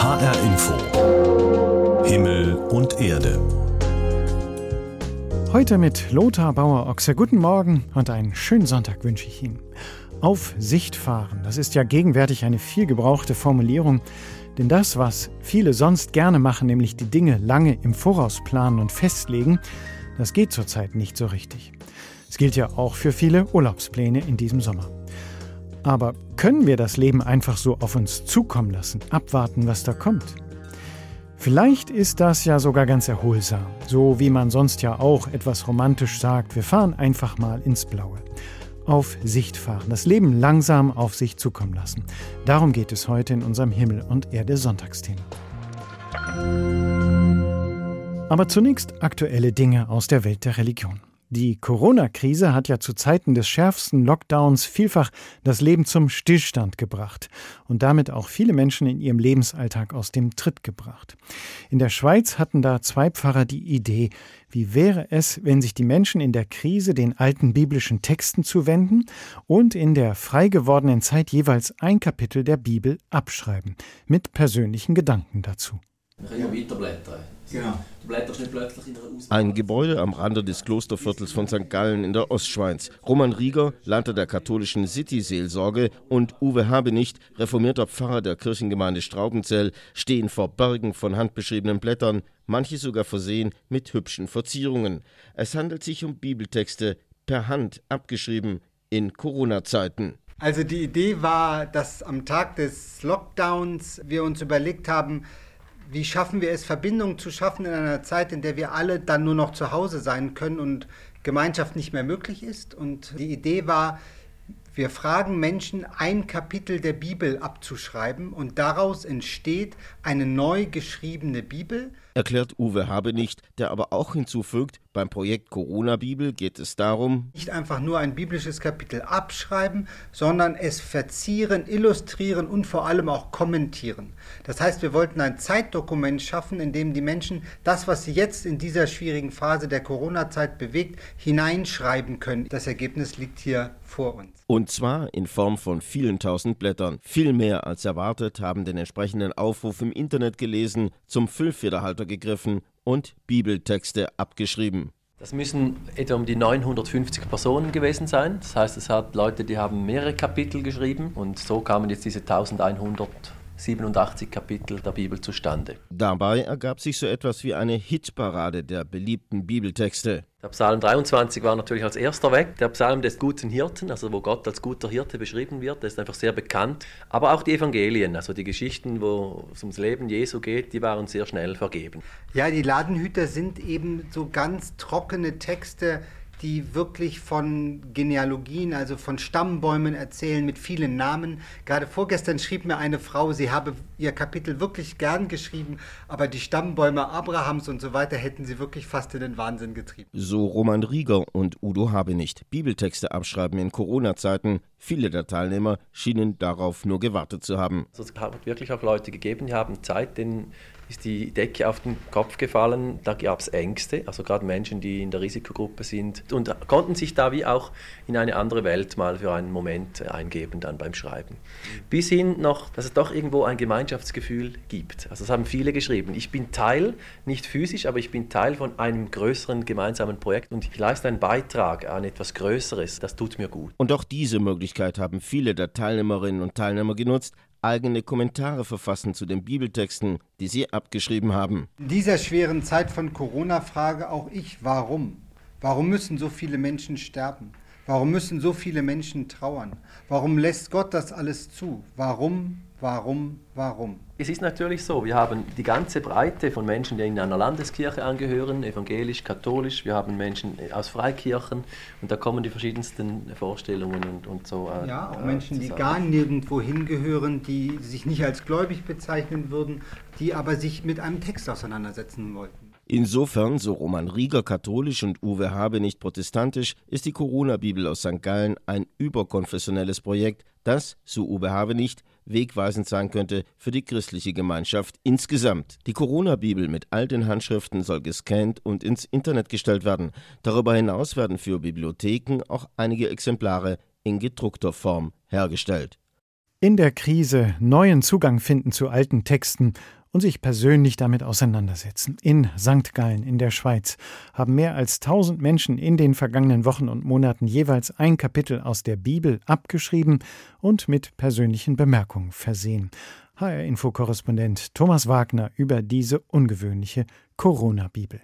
HR Info. Himmel und Erde. Heute mit Lothar Bauer-Ochse. Guten Morgen und einen schönen Sonntag wünsche ich Ihnen. Auf Sicht fahren, das ist ja gegenwärtig eine viel gebrauchte Formulierung. Denn das, was viele sonst gerne machen, nämlich die Dinge lange im Voraus planen und festlegen, das geht zurzeit nicht so richtig. Es gilt ja auch für viele Urlaubspläne in diesem Sommer. Aber können wir das Leben einfach so auf uns zukommen lassen, abwarten, was da kommt? Vielleicht ist das ja sogar ganz erholsam, so wie man sonst ja auch etwas romantisch sagt, wir fahren einfach mal ins Blaue. Auf Sicht fahren, das Leben langsam auf sich zukommen lassen. Darum geht es heute in unserem Himmel und Erde Sonntagsthema. Aber zunächst aktuelle Dinge aus der Welt der Religion. Die Corona-Krise hat ja zu Zeiten des schärfsten Lockdowns vielfach das Leben zum Stillstand gebracht und damit auch viele Menschen in ihrem Lebensalltag aus dem Tritt gebracht. In der Schweiz hatten da 2 Pfarrer die Idee, wie wäre es, wenn sich die Menschen in der Krise den alten biblischen Texten zuwenden und in der frei gewordenen Zeit jeweils ein Kapitel der Bibel abschreiben, mit persönlichen Gedanken dazu. Wir können ja weiterblättern. Genau. Du blätterst nicht plötzlich in einer Ein Gebäude am Rande des Klosterviertels von St. Gallen in der Ostschweiz. Roman Rieger, Leiter der katholischen City-Seelsorge, und Uwe Habenicht, reformierter Pfarrer der Kirchengemeinde Straubenzell, stehen vor Bergen von handbeschriebenen Blättern, manche sogar versehen mit hübschen Verzierungen. Es handelt sich um Bibeltexte, per Hand abgeschrieben in Corona-Zeiten. Also die Idee war, dass am Tag des Lockdowns wir uns überlegt haben, wie schaffen wir es, Verbindungen zu schaffen in einer Zeit, in der wir alle dann nur noch zu Hause sein können und Gemeinschaft nicht mehr möglich ist. Und die Idee war, wir fragen Menschen, ein Kapitel der Bibel abzuschreiben und daraus entsteht eine neu geschriebene Bibel. Erklärt Uwe Habenicht, der aber auch hinzufügt, beim Projekt Corona-Bibel geht es darum, nicht einfach nur ein biblisches Kapitel abschreiben, sondern es verzieren, illustrieren und vor allem auch kommentieren. Das heißt, wir wollten ein Zeitdokument schaffen, in dem die Menschen das, was sie jetzt in dieser schwierigen Phase der Corona-Zeit bewegt, hineinschreiben können. Das Ergebnis liegt hier vor uns. Und zwar in Form von vielen tausend Blättern. Viel mehr als erwartet haben den entsprechenden Aufruf im Internet gelesen, zum Füllfederhalter gegriffen und Bibeltexte abgeschrieben. Das müssen etwa um die 950 Personen gewesen sein. Das heißt, es hat Leute, die haben mehrere Kapitel geschrieben und so kamen jetzt diese 1187 Kapitel der Bibel zustande. Dabei ergab sich so etwas wie eine Hitparade der beliebten Bibeltexte. Der Psalm 23 war natürlich als erster weg. Der Psalm des guten Hirten, also wo Gott als guter Hirte beschrieben wird, der ist einfach sehr bekannt. Aber auch die Evangelien, also die Geschichten, wo es ums Leben Jesu geht, die waren sehr schnell vergeben. Ja, die Ladenhüter sind eben so ganz trockene Texte, die wirklich von Genealogien, also von Stammbäumen erzählen mit vielen Namen. Gerade vorgestern schrieb mir eine Frau, sie habe ihr Kapitel wirklich gern geschrieben, aber die Stammbäume Abrahams und so weiter hätten sie wirklich fast in den Wahnsinn getrieben. So Roman Rieger und Udo Habenicht. Bibeltexte abschreiben in Corona-Zeiten. Viele der Teilnehmer schienen darauf nur gewartet zu haben. Also es hat wirklich auch Leute gegeben, die haben Zeit, denen ist die Decke auf den Kopf gefallen. Da gab es Ängste, also gerade Menschen, die in der Risikogruppe sind und konnten sich da wie auch in eine andere Welt mal für einen Moment eingeben dann beim Schreiben. Bis hin noch, dass es doch irgendwo ein Gemeinschaftsgefühl gibt. Also das haben viele geschrieben. Ich bin Teil, nicht physisch, aber ich bin Teil von einem größeren gemeinsamen Projekt und ich leiste einen Beitrag an etwas Größeres. Das tut mir gut. Und auch diese Möglichkeit haben viele der Teilnehmerinnen und Teilnehmer genutzt, eigene Kommentare verfassen zu den Bibeltexten, die sie abgeschrieben haben. In dieser schweren Zeit von Corona frage auch ich, warum? Warum müssen so viele Menschen sterben? Warum müssen so viele Menschen trauern? Warum lässt Gott das alles zu? Warum? Es ist natürlich so, wir haben die ganze Breite von Menschen, die in einer Landeskirche angehören, evangelisch, katholisch, wir haben Menschen aus Freikirchen und da kommen die verschiedensten Vorstellungen und so. Ja, auch Menschen, die gar nirgendwo hingehören, die sich nicht als gläubig bezeichnen würden, die aber sich mit einem Text auseinandersetzen wollten. Insofern, so Roman Rieger katholisch und Uwe Habenicht protestantisch, ist die Corona-Bibel aus St. Gallen ein überkonfessionelles Projekt, das, so Uwe Habenicht, wegweisend sein könnte für die christliche Gemeinschaft insgesamt. Die Corona-Bibel mit all den Handschriften soll gescannt und ins Internet gestellt werden. Darüber hinaus werden für Bibliotheken auch einige Exemplare in gedruckter Form hergestellt. In der Krise neuen Zugang finden zu alten Texten und sich persönlich damit auseinandersetzen. In St. Gallen in der Schweiz haben mehr als 1000 Menschen in den vergangenen Wochen und Monaten jeweils ein Kapitel aus der Bibel abgeschrieben und mit persönlichen Bemerkungen versehen. HR-Info-Korrespondent Thomas Wagner über diese ungewöhnliche Corona-Bibel.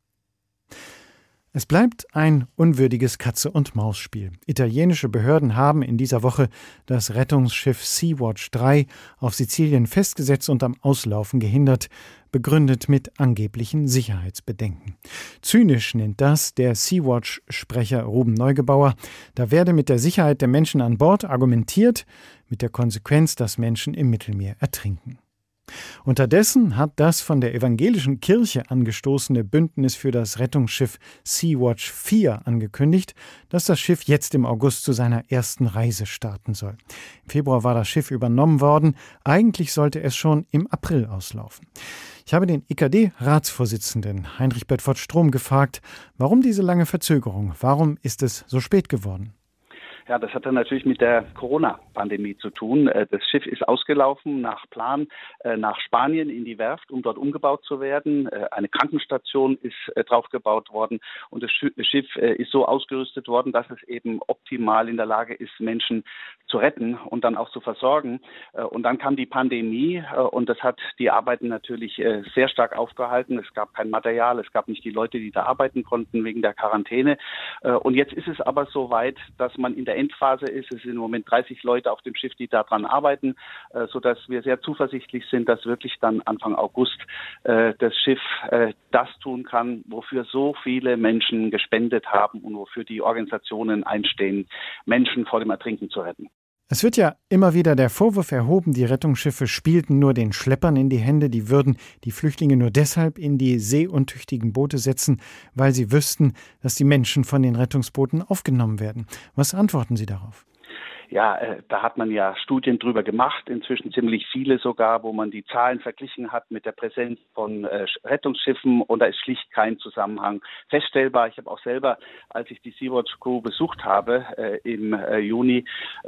Es bleibt ein unwürdiges Katze-und-Maus-Spiel. Italienische Behörden haben in dieser Woche das Rettungsschiff Sea-Watch 3 auf Sizilien festgesetzt und am Auslaufen gehindert, begründet mit angeblichen Sicherheitsbedenken. Zynisch nennt das der Sea-Watch-Sprecher Ruben Neugebauer. Da werde mit der Sicherheit der Menschen an Bord argumentiert, mit der Konsequenz, dass Menschen im Mittelmeer ertrinken. Unterdessen hat das von der evangelischen Kirche angestoßene Bündnis für das Rettungsschiff Sea-Watch 4 angekündigt, dass das Schiff jetzt im August zu seiner ersten Reise starten soll. Im Februar war das Schiff übernommen worden. Eigentlich sollte es schon im April auslaufen. Ich habe den EKD-Ratsvorsitzenden Heinrich Bedford-Strom gefragt, warum diese lange Verzögerung? Warum ist es so spät geworden? Ja, das hat dann natürlich mit der Corona-Pandemie zu tun. Das Schiff ist ausgelaufen nach Plan nach Spanien in die Werft, um dort umgebaut zu werden. Eine Krankenstation ist draufgebaut worden und das Schiff ist so ausgerüstet worden, dass es eben optimal in der Lage ist, Menschen zu retten und dann auch zu versorgen. Und dann kam die Pandemie und das hat die Arbeiten natürlich sehr stark aufgehalten. Es gab kein Material, es gab nicht die Leute, die da arbeiten konnten wegen der Quarantäne. Und jetzt ist es aber so weit, dass man in der Endphase ist. Es sind im Moment 30 Leute auf dem Schiff, die daran arbeiten, sodass wir sehr zuversichtlich sind, dass wirklich dann Anfang August das Schiff das tun kann, wofür so viele Menschen gespendet haben und wofür die Organisationen einstehen, Menschen vor dem Ertrinken zu retten. Es wird ja immer wieder der Vorwurf erhoben, die Rettungsschiffe spielten nur den Schleppern in die Hände, die würden die Flüchtlinge nur deshalb in die seeuntüchtigen Boote setzen, weil sie wüssten, dass die Menschen von den Rettungsbooten aufgenommen werden. Was antworten Sie darauf? Ja, da hat man ja Studien drüber gemacht, inzwischen ziemlich viele sogar, wo man die Zahlen verglichen hat mit der Präsenz von Rettungsschiffen und da ist schlicht kein Zusammenhang feststellbar. Ich habe auch selber, als ich die Sea-Watch Crew besucht habe im Juni,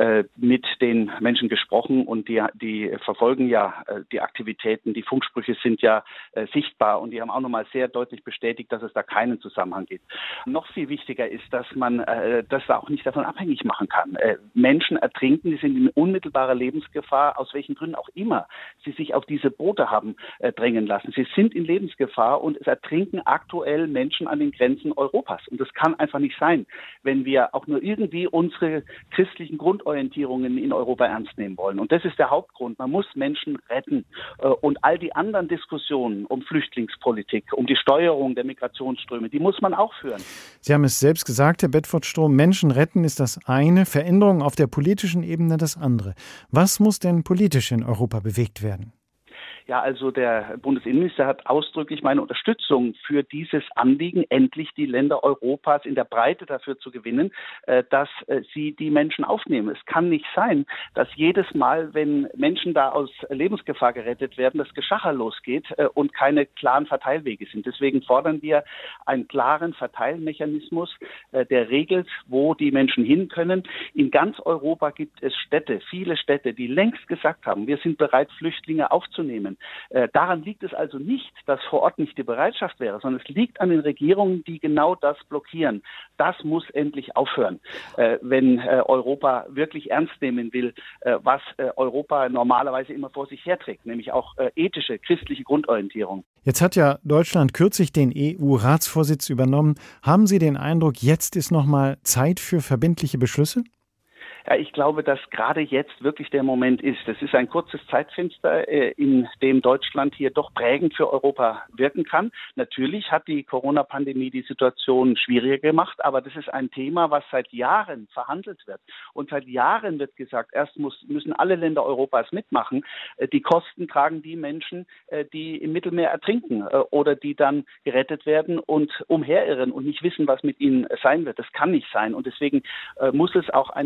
mit den Menschen gesprochen und die verfolgen ja die Aktivitäten, die Funksprüche sind ja sichtbar und die haben auch nochmal sehr deutlich bestätigt, dass es da keinen Zusammenhang gibt. Noch viel wichtiger ist, dass man das da auch nicht davon abhängig machen kann. Menschen ertrinken, die sind in unmittelbarer Lebensgefahr, aus welchen Gründen auch immer sie sich auf diese Boote haben drängen lassen. Sie sind in Lebensgefahr und es ertrinken aktuell Menschen an den Grenzen Europas. Und das kann einfach nicht sein, wenn wir auch nur irgendwie unsere christlichen Grundorientierungen in Europa ernst nehmen wollen. Und das ist der Hauptgrund. Man muss Menschen retten. Und all die anderen Diskussionen um Flüchtlingspolitik, um die Steuerung der Migrationsströme, die muss man auch führen. Sie haben es selbst gesagt, Herr Bedford-Strom, Menschen retten ist das eine, Veränderungen auf der politischen Ebene das andere. Was muss denn politisch in Europa bewegt werden? Ja, also der Bundesinnenminister hat ausdrücklich meine Unterstützung für dieses Anliegen, endlich die Länder Europas in der Breite dafür zu gewinnen, dass sie die Menschen aufnehmen. Es kann nicht sein, dass jedes Mal, wenn Menschen da aus Lebensgefahr gerettet werden, das Geschacher losgeht und keine klaren Verteilwege sind. Deswegen fordern wir einen klaren Verteilmechanismus, der regelt, wo die Menschen hin können. In ganz Europa gibt es Städte, viele Städte, die längst gesagt haben, wir sind bereit, Flüchtlinge aufzunehmen. Daran liegt es also nicht, dass vor Ort nicht die Bereitschaft wäre, sondern es liegt an den Regierungen, die genau das blockieren. Das muss endlich aufhören, wenn Europa wirklich ernst nehmen will, was Europa normalerweise immer vor sich herträgt, nämlich auch ethische, christliche Grundorientierung. Jetzt hat ja Deutschland kürzlich den EU-Ratsvorsitz übernommen. Haben Sie den Eindruck, jetzt ist noch mal Zeit für verbindliche Beschlüsse? Ja, ich glaube, dass gerade jetzt wirklich der Moment ist. Es ist ein kurzes Zeitfenster, in dem Deutschland hier doch prägend für Europa wirken kann. Natürlich hat die Corona-Pandemie die Situation schwieriger gemacht, aber das ist ein Thema, was seit Jahren verhandelt wird. Und seit Jahren wird gesagt, erst müssen alle Länder Europas mitmachen. Die Kosten tragen die Menschen, die im Mittelmeer ertrinken oder die dann gerettet werden und umherirren und nicht wissen, was mit ihnen sein wird. Das kann nicht sein. Und deswegen muss es auch eine Koalition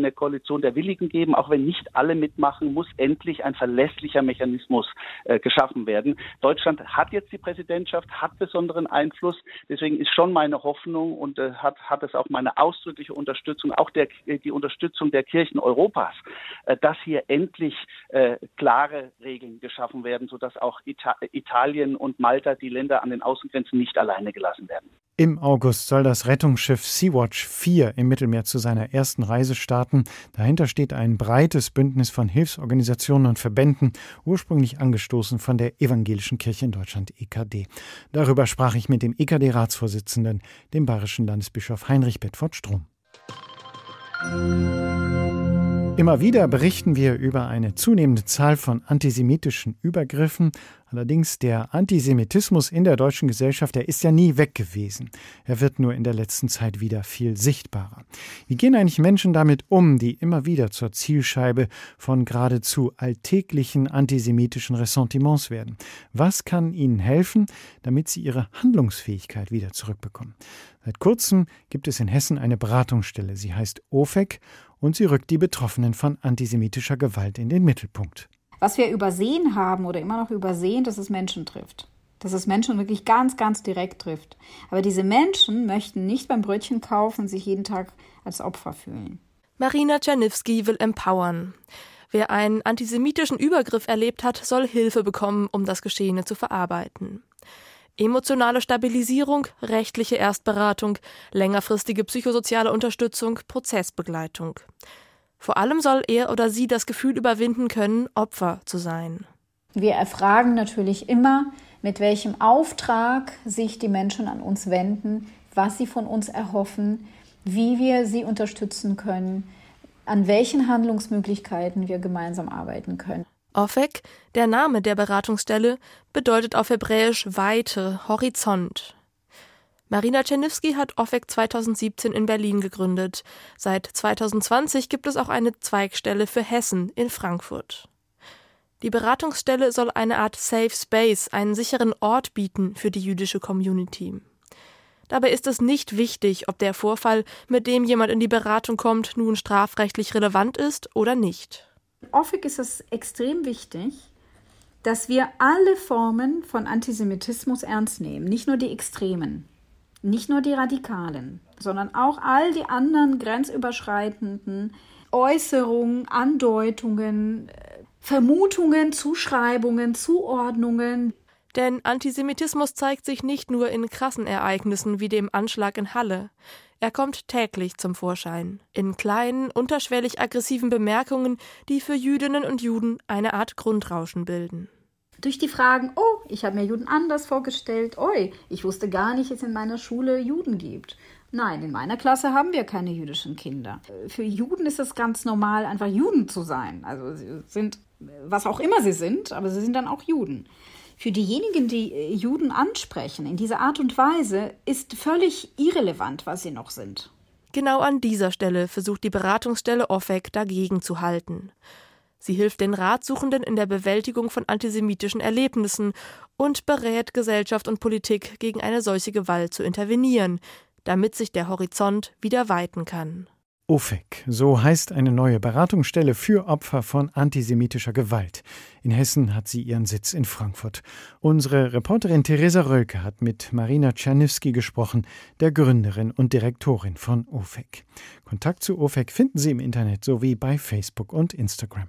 Fraktion der Willigen geben. Auch wenn nicht alle mitmachen, muss endlich ein verlässlicher Mechanismus geschaffen werden. Deutschland hat jetzt die Präsidentschaft, hat besonderen Einfluss. Deswegen ist schon meine Hoffnung und hat es auch meine ausdrückliche Unterstützung, auch die Unterstützung der Kirchen Europas, dass hier endlich klare Regeln geschaffen werden, sodass auch Italien und Malta, die Länder an den Außengrenzen, nicht alleine gelassen werden. Im August soll das Rettungsschiff Sea-Watch 4 im Mittelmeer zu seiner ersten Reise starten. Dahinter steht ein breites Bündnis von Hilfsorganisationen und Verbänden, ursprünglich angestoßen von der Evangelischen Kirche in Deutschland, EKD. Darüber sprach ich mit dem EKD-Ratsvorsitzenden, dem bayerischen Landesbischof Heinrich Bedford-Strom. Immer wieder berichten wir über eine zunehmende Zahl von antisemitischen Übergriffen. Allerdings der Antisemitismus in der deutschen Gesellschaft, der ist ja nie weg gewesen. Er wird nur in der letzten Zeit wieder viel sichtbarer. Wie gehen eigentlich Menschen damit um, die immer wieder zur Zielscheibe von geradezu alltäglichen antisemitischen Ressentiments werden? Was kann ihnen helfen, damit sie ihre Handlungsfähigkeit wieder zurückbekommen? Seit kurzem gibt es in Hessen eine Beratungsstelle. Sie heißt OFEC und sie rückt die Betroffenen von antisemitischer Gewalt in den Mittelpunkt. Was wir übersehen haben oder immer noch übersehen, dass es Menschen trifft. Dass es Menschen wirklich ganz, ganz direkt trifft. Aber diese Menschen möchten nicht beim Brötchen kaufen und sich jeden Tag als Opfer fühlen. Marina Czerniewski will empowern. Wer einen antisemitischen Übergriff erlebt hat, soll Hilfe bekommen, um das Geschehene zu verarbeiten. Emotionale Stabilisierung, rechtliche Erstberatung, längerfristige psychosoziale Unterstützung, Prozessbegleitung. Vor allem soll er oder sie das Gefühl überwinden können, Opfer zu sein. Wir erfragen natürlich immer, mit welchem Auftrag sich die Menschen an uns wenden, was sie von uns erhoffen, wie wir sie unterstützen können, an welchen Handlungsmöglichkeiten wir gemeinsam arbeiten können. OFEC, der Name der Beratungsstelle, bedeutet auf Hebräisch Weite, Horizont. Marina Czerniewski hat OFEC 2017 in Berlin gegründet. Seit 2020 gibt es auch eine Zweigstelle für Hessen in Frankfurt. Die Beratungsstelle soll eine Art Safe Space, einen sicheren Ort bieten für die jüdische Community. Dabei ist es nicht wichtig, ob der Vorfall, mit dem jemand in die Beratung kommt, nun strafrechtlich relevant ist oder nicht. OFEC ist es extrem wichtig, dass wir alle Formen von Antisemitismus ernst nehmen, nicht nur die Extremen. Nicht nur die Radikalen, sondern auch all die anderen grenzüberschreitenden Äußerungen, Andeutungen, Vermutungen, Zuschreibungen, Zuordnungen. Denn Antisemitismus zeigt sich nicht nur in krassen Ereignissen wie dem Anschlag in Halle. Er kommt täglich zum Vorschein, in kleinen, unterschwellig aggressiven Bemerkungen, die für Jüdinnen und Juden eine Art Grundrauschen bilden. Durch die Fragen, oh, ich habe mir Juden anders vorgestellt, oi, ich wusste gar nicht, dass es in meiner Schule Juden gibt. Nein, in meiner Klasse haben wir keine jüdischen Kinder. Für Juden ist es ganz normal, einfach Juden zu sein. Also sie sind, was auch immer sie sind, aber sie sind dann auch Juden. Für diejenigen, die Juden ansprechen in dieser Art und Weise, ist völlig irrelevant, was sie noch sind. Genau an dieser Stelle versucht die Beratungsstelle OFEC dagegen zu halten. Sie hilft den Ratsuchenden in der Bewältigung von antisemitischen Erlebnissen und berät Gesellschaft und Politik, gegen eine solche Gewalt zu intervenieren, damit sich der Horizont wieder weiten kann. OFEC, so heißt eine neue Beratungsstelle für Opfer von antisemitischer Gewalt. In Hessen hat sie ihren Sitz in Frankfurt. Unsere Reporterin Theresa Rölke hat mit Marina Czerniewski gesprochen, der Gründerin und Direktorin von OFEC. Kontakt zu OFEC finden Sie im Internet sowie bei Facebook und Instagram.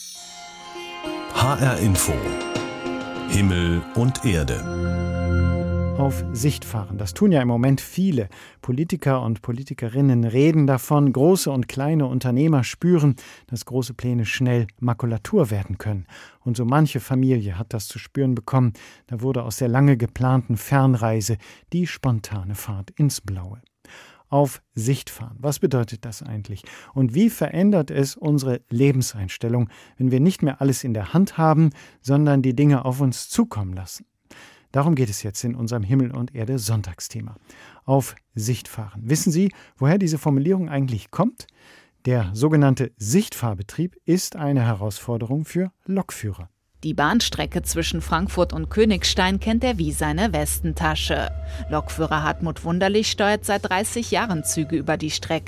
HR Info. Himmel und Erde. Auf Sicht fahren, das tun ja im Moment viele. Politiker und Politikerinnen reden davon, große und kleine Unternehmer spüren, dass große Pläne schnell Makulatur werden können. Und so manche Familie hat das zu spüren bekommen. Da wurde aus der lange geplanten Fernreise die spontane Fahrt ins Blaue. Auf Sicht fahren. Was bedeutet das eigentlich? Und wie verändert es unsere Lebenseinstellung, wenn wir nicht mehr alles in der Hand haben, sondern die Dinge auf uns zukommen lassen? Darum geht es jetzt in unserem Himmel und Erde Sonntagsthema. Auf Sicht fahren. Wissen Sie, woher diese Formulierung eigentlich kommt? Der sogenannte Sichtfahrbetrieb ist eine Herausforderung für Lokführer. Die Bahnstrecke zwischen Frankfurt und Königstein kennt er wie seine Westentasche. Lokführer Hartmut Wunderlich steuert seit 30 Jahren Züge über die Strecke.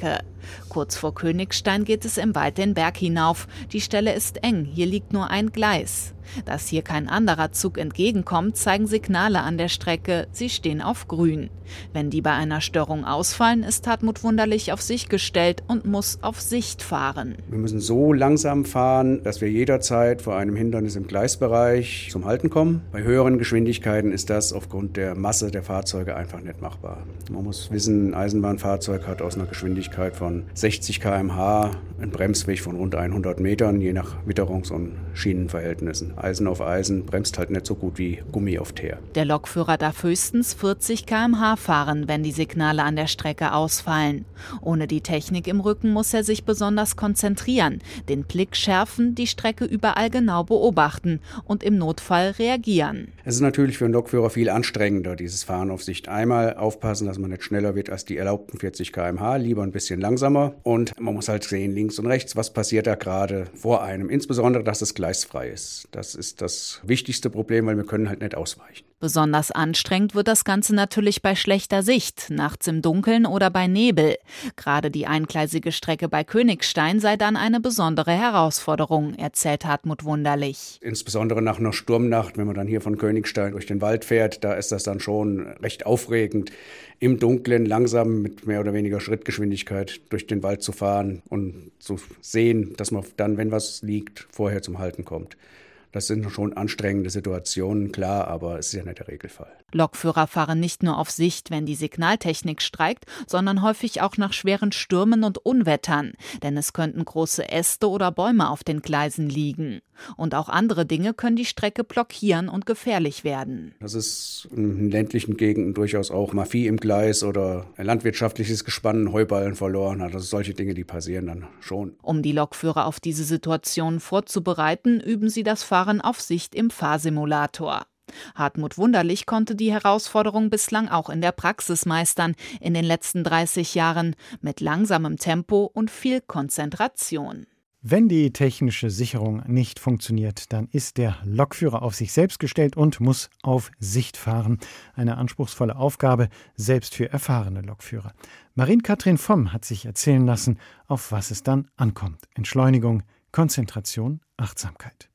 Kurz vor Königstein geht es im Wald den Berg hinauf. Die Stelle ist eng, hier liegt nur ein Gleis. Dass hier kein anderer Zug entgegenkommt, zeigen Signale an der Strecke. Sie stehen auf grün. Wenn die bei einer Störung ausfallen, ist Hartmut Wunderlich auf sich gestellt und muss auf Sicht fahren. Wir müssen so langsam fahren, dass wir jederzeit vor einem Hindernis im Gleisbereich zum Halten kommen. Bei höheren Geschwindigkeiten ist das aufgrund der Masse der Fahrzeuge einfach nicht machbar. Man muss wissen, ein Eisenbahnfahrzeug hat aus einer Geschwindigkeit von 60 km/h einen Bremsweg von rund 100 Metern, je nach Witterungs- und Schienenverhältnissen. Eisen auf Eisen bremst halt nicht so gut wie Gummi auf Teer. Der Lokführer darf höchstens 40 km/h fahren, wenn die Signale an der Strecke ausfallen. Ohne die Technik im Rücken muss er sich besonders konzentrieren, den Blick schärfen, die Strecke überall genau beobachten und im Notfall reagieren. Es ist natürlich für einen Lokführer viel anstrengender, dieses Fahren auf Sicht. Einmal aufpassen, dass man nicht schneller wird als die erlaubten 40 km/h, lieber ein bisschen langsamer. Und man muss halt sehen, links und rechts, was passiert da gerade vor einem. Insbesondere, dass das Gleis frei ist. Das ist das wichtigste Problem, weil wir können halt nicht ausweichen. Besonders anstrengend wird das Ganze natürlich bei schlechter Sicht, nachts im Dunkeln oder bei Nebel. Gerade die eingleisige Strecke bei Königstein sei dann eine besondere Herausforderung, erzählt Hartmut Wunderlich. Insbesondere nach einer Sturmnacht, wenn man dann hier von Königstein durch den Wald fährt, da ist das dann schon recht aufregend, im Dunkeln langsam mit mehr oder weniger Schrittgeschwindigkeit durch den Wald zu fahren und zu sehen, dass man dann, wenn was liegt, vorher zum Halten kommt. Das sind schon anstrengende Situationen, klar, aber es ist ja nicht der Regelfall. Lokführer fahren nicht nur auf Sicht, wenn die Signaltechnik streikt, sondern häufig auch nach schweren Stürmen und Unwettern. Denn es könnten große Äste oder Bäume auf den Gleisen liegen. Und auch andere Dinge können die Strecke blockieren und gefährlich werden. Das ist in ländlichen Gegenden durchaus auch mal Vieh im Gleis oder ein landwirtschaftliches Gespann Heuballen verloren hat. Also solche Dinge, die passieren dann schon. Um die Lokführer auf diese Situation vorzubereiten, üben sie das Fahren auf Sicht im Fahrsimulator. Hartmut Wunderlich konnte die Herausforderung bislang auch in der Praxis meistern, in den letzten 30 Jahren, mit langsamem Tempo und viel Konzentration. Wenn die technische Sicherung nicht funktioniert, dann ist der Lokführer auf sich selbst gestellt und muss auf Sicht fahren. Eine anspruchsvolle Aufgabe, selbst für erfahrene Lokführer. Marien-Kathrin Vomm hat sich erzählen lassen, auf was es dann ankommt. Entschleunigung, Konzentration, Achtsamkeit.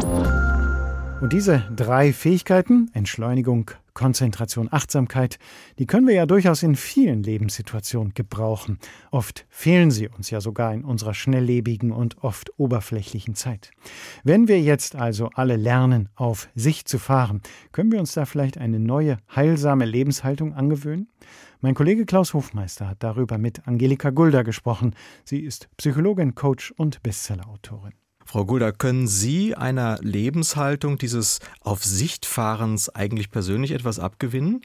Und diese 3 Fähigkeiten, Entschleunigung, Konzentration, Achtsamkeit, die können wir ja durchaus in vielen Lebenssituationen gebrauchen. Oft fehlen sie uns ja sogar in unserer schnelllebigen und oft oberflächlichen Zeit. Wenn wir jetzt also alle lernen, auf Sicht zu fahren, können wir uns da vielleicht eine neue, heilsame Lebenshaltung angewöhnen? Mein Kollege Klaus Hofmeister hat darüber mit Angelika Gulder gesprochen. Sie ist Psychologin, Coach und Bestsellerautorin. Frau Gulder, können Sie einer Lebenshaltung dieses Auf-Sicht-Fahrens eigentlich persönlich etwas abgewinnen?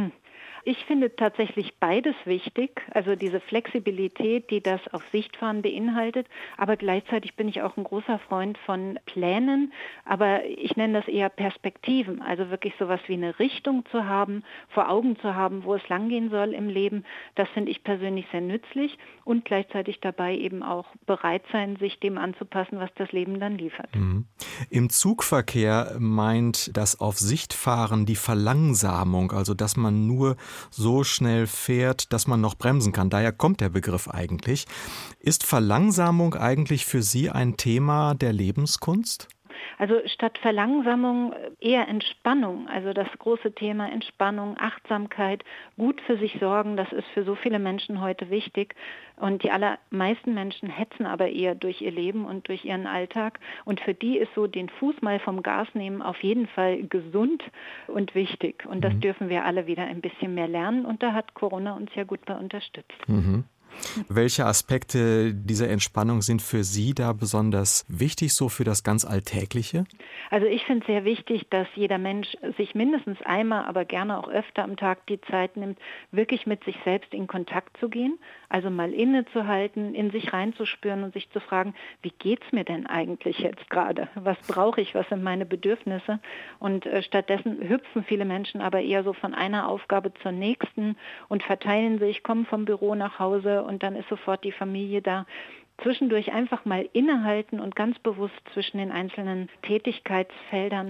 Ich finde tatsächlich beides wichtig, also diese Flexibilität, die das auf Sichtfahren beinhaltet, aber gleichzeitig bin ich auch ein großer Freund von Plänen, aber ich nenne das eher Perspektiven, also wirklich sowas wie eine Richtung zu haben, vor Augen zu haben, wo es langgehen soll im Leben, das finde ich persönlich sehr nützlich und gleichzeitig dabei eben auch bereit sein, sich dem anzupassen, was das Leben dann liefert. Mhm. Im Zugverkehr meint das Auf-Sicht-Fahren die Verlangsamung, also dass man nur so schnell fährt, dass man noch bremsen kann. Daher kommt der Begriff eigentlich. Ist Verlangsamung eigentlich für Sie ein Thema der Lebenskunst? Also statt Verlangsamung eher Entspannung, also das große Thema Entspannung, Achtsamkeit, gut für sich sorgen, das ist für so viele Menschen heute wichtig. Und die allermeisten Menschen hetzen aber eher durch ihr Leben und durch ihren Alltag. Und für die ist so den Fuß mal vom Gas nehmen auf jeden Fall gesund und wichtig. Und das dürfen wir alle wieder ein bisschen mehr lernen. Und da hat Corona uns ja gut bei unterstützt. Mhm. Welche Aspekte dieser Entspannung sind für Sie da besonders wichtig, so für das ganz Alltägliche? Also ich finde es sehr wichtig, dass jeder Mensch sich mindestens einmal, aber gerne auch öfter am Tag die Zeit nimmt, wirklich mit sich selbst in Kontakt zu gehen. Also mal innezuhalten, in sich reinzuspüren und sich zu fragen, wie geht's mir denn eigentlich jetzt gerade? Was brauche ich? Was sind meine Bedürfnisse? Und stattdessen hüpfen viele Menschen aber eher so von einer Aufgabe zur nächsten und verteilen sich, kommen vom Büro nach Hause und dann ist sofort die Familie da. Zwischendurch einfach mal innehalten und ganz bewusst zwischen den einzelnen Tätigkeitsfeldern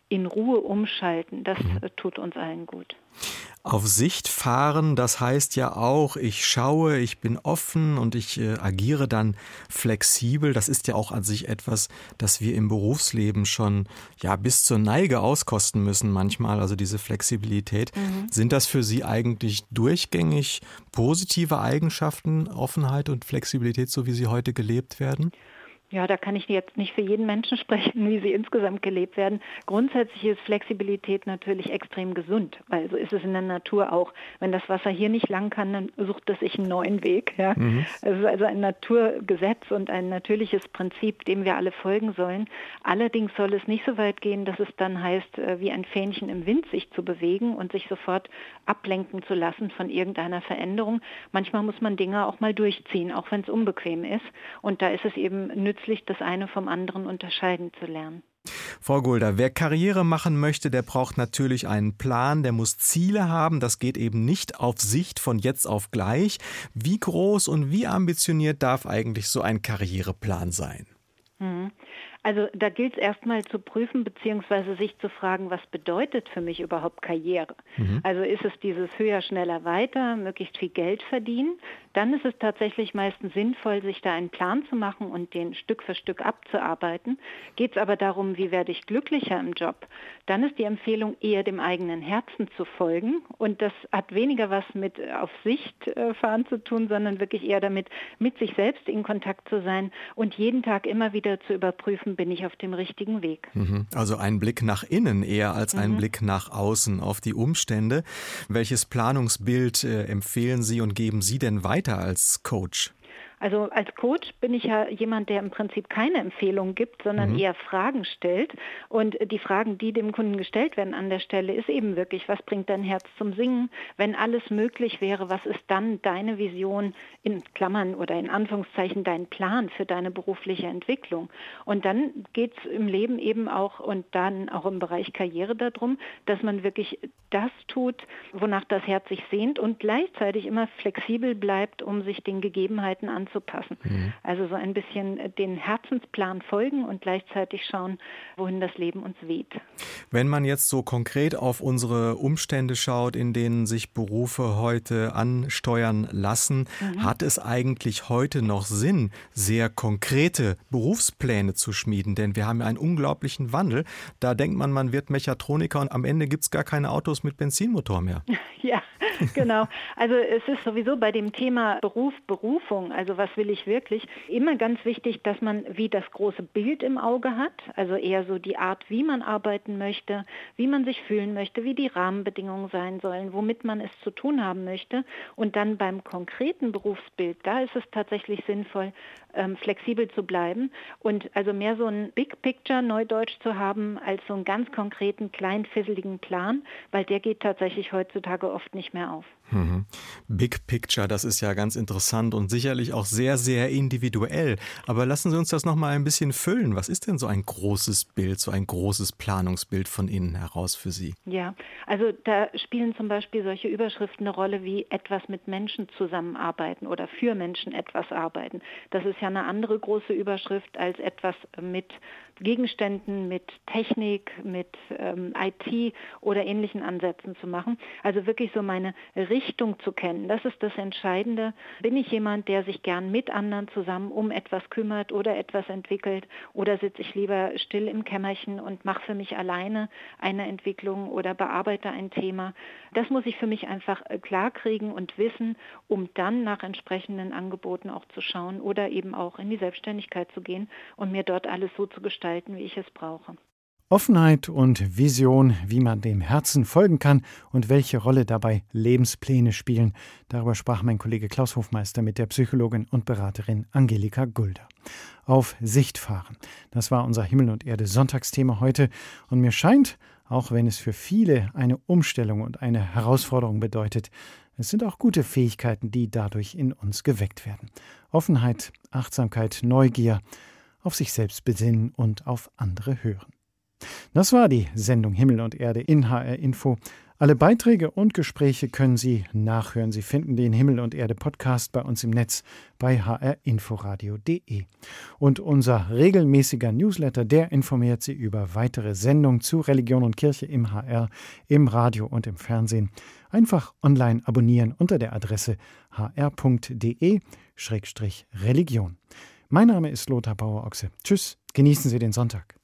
in Ruhe umschalten, das tut uns allen gut. Auf Sicht fahren, das heißt ja auch, ich schaue, ich bin offen und ich agiere dann flexibel. Das ist ja auch an sich etwas, das wir im Berufsleben schon bis zur Neige auskosten müssen manchmal, also diese Flexibilität. Sind das für Sie eigentlich durchgängig positive Eigenschaften, Offenheit und Flexibilität, so wie sie heute gelebt werden? Ja, da kann ich jetzt nicht für jeden Menschen sprechen, wie sie insgesamt gelebt werden. Grundsätzlich ist Flexibilität natürlich extrem gesund, weil so ist es in der Natur auch. Wenn das Wasser hier nicht lang kann, dann sucht es sich einen neuen Weg. Ja? Es ist also ein Naturgesetz und ein natürliches Prinzip, dem wir alle folgen sollen. Allerdings soll es nicht so weit gehen, dass es dann heißt, wie ein Fähnchen im Wind sich zu bewegen und sich sofort ablenken zu lassen von irgendeiner Veränderung. Manchmal muss man Dinge auch mal durchziehen, auch wenn es unbequem ist. Und da ist es eben nützlich, das eine vom anderen unterscheiden zu lernen. Frau Gulder, wer Karriere machen möchte, der braucht natürlich einen Plan, der muss Ziele haben. Das geht eben nicht auf Sicht von jetzt auf gleich. Wie groß und wie ambitioniert darf eigentlich so ein Karriereplan sein? Also da gilt es erstmal zu prüfen bzw. sich zu fragen, was bedeutet für mich überhaupt Karriere? Also ist es dieses höher, schneller, weiter, möglichst viel Geld verdienen? Dann ist es tatsächlich meistens sinnvoll, sich da einen Plan zu machen und den Stück für Stück abzuarbeiten. Geht es aber darum, wie werde ich glücklicher im Job? Dann ist die Empfehlung, eher dem eigenen Herzen zu folgen. Und das hat weniger was mit auf Sicht fahren zu tun, sondern wirklich eher damit, mit sich selbst in Kontakt zu sein und jeden Tag immer wieder zu überprüfen, bin ich auf dem richtigen Weg. Also ein Blick nach innen eher als ein Blick nach außen auf die Umstände. Welches Planungsbild empfehlen Sie und geben Sie denn weiter als Coach? Also als Coach bin ich ja jemand, der im Prinzip keine Empfehlungen gibt, sondern eher Fragen stellt. Und die Fragen, die dem Kunden gestellt werden an der Stelle, ist eben wirklich, was bringt dein Herz zum Singen? Wenn alles möglich wäre, was ist dann deine Vision, in Klammern oder in Anführungszeichen dein Plan für deine berufliche Entwicklung? Und dann geht es im Leben eben auch und dann auch im Bereich Karriere darum, dass man wirklich das tut, wonach das Herz sich sehnt und gleichzeitig immer flexibel bleibt, um sich den Gegebenheiten anzupassen. Also so ein bisschen den Herzensplan folgen und gleichzeitig schauen, wohin das Leben uns weht. Wenn man jetzt so konkret auf unsere Umstände schaut, in denen sich Berufe heute ansteuern lassen, hat es eigentlich heute noch Sinn, sehr konkrete Berufspläne zu schmieden? Denn wir haben ja einen unglaublichen Wandel. Da denkt man, man wird Mechatroniker und am Ende gibt es gar keine Autos mit Benzinmotor mehr. Ja, genau. Also es ist sowieso bei dem Thema Berufung, also was will ich wirklich, immer ganz wichtig, dass man wie das große Bild im Auge hat, also eher so die Art, wie man arbeiten möchte, wie man sich fühlen möchte, wie die Rahmenbedingungen sein sollen, womit man es zu tun haben möchte. Und dann beim konkreten Berufsbild, da ist es tatsächlich sinnvoll, flexibel zu bleiben und also mehr so ein Big Picture, Neudeutsch zu haben, als so einen ganz konkreten, kleinfisseligen Plan, weil der geht tatsächlich heutzutage oft nicht mehr auf. Big Picture, das ist ja ganz interessant und sicherlich auch sehr, sehr individuell. Aber lassen Sie uns das noch mal ein bisschen füllen. Was ist denn so ein großes Bild, so ein großes Planungsbild von innen heraus für Sie? Ja, also da spielen zum Beispiel solche Überschriften eine Rolle wie etwas mit Menschen zusammenarbeiten oder für Menschen etwas arbeiten. Das ist ja eine andere große Überschrift als etwas mit Gegenständen, mit Technik, mit IT oder ähnlichen Ansätzen zu machen. Also wirklich so meine Richtung zu kennen. Das ist das Entscheidende. Bin ich jemand, der sich gern mit anderen zusammen um etwas kümmert oder etwas entwickelt, oder sitze ich lieber still im Kämmerchen und mache für mich alleine eine Entwicklung oder bearbeite ein Thema? Das muss ich für mich einfach klarkriegen und wissen, um dann nach entsprechenden Angeboten auch zu schauen oder eben auch in die Selbstständigkeit zu gehen und mir dort alles so zu gestalten, wie ich es brauche. Offenheit und Vision, wie man dem Herzen folgen kann und welche Rolle dabei Lebenspläne spielen. Darüber sprach mein Kollege Klaus Hofmeister mit der Psychologin und Beraterin Angelika Gulder. Auf Sicht fahren. Das war unser Himmel und Erde Sonntagsthema heute. Und mir scheint, auch wenn es für viele eine Umstellung und eine Herausforderung bedeutet, es sind auch gute Fähigkeiten, die dadurch in uns geweckt werden. Offenheit, Achtsamkeit, Neugier, auf sich selbst besinnen und auf andere hören. Das war die Sendung Himmel und Erde in HR Info Alle Beiträge und Gespräche können Sie nachhören. Sie finden den Himmel und Erde Podcast bei uns im Netz bei hrinforadio.de. Und unser regelmäßiger Newsletter, der informiert Sie über weitere Sendungen zu Religion und Kirche im HR, im Radio und im Fernsehen. Einfach online abonnieren unter der Adresse hr.de/religion. Mein Name ist Lothar Bauer-Ochse. Tschüss, genießen Sie den Sonntag.